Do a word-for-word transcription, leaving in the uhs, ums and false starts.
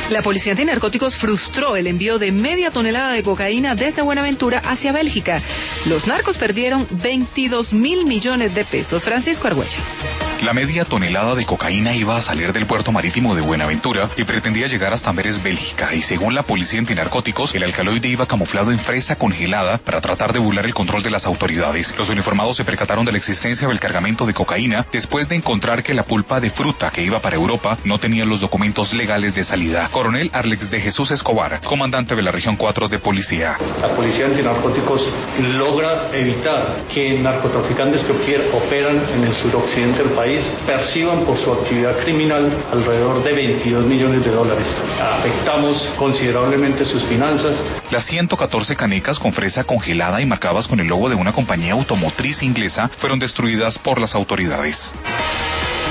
La policía antinarcóticos frustró el envío de media tonelada de cocaína desde Buenaventura hacia Bélgica. Los narcos perdieron veintidós mil millones de pesos. Francisco Argüello. La media tonelada de cocaína iba a salir del puerto marítimo de Buenaventura y pretendía llegar hasta Amberes, Bélgica, y según la policía antinarcóticos, el alcaloide iba camuflado en fresa congelada para tratar de burlar el control de las autoridades. Los uniformados se percataron de la existencia del cargamento de cocaína después de encontrar que la pulpa de fruta que iba para Europa no tenía los documentos legales de salida. Coronel Arlex de Jesús Escobar, comandante de la región cuatro de policía. La policía antinarcóticos logra evitar que narcotraficantes que operan en el suroccidente del país perciban por su actividad criminal alrededor de veintidós millones de dólares. Afectamos considerablemente sus finanzas. Las ciento catorce canecas con fresa congelada y marcadas con el logo de una compañía automotriz inglesa fueron destruidas por las autoridades.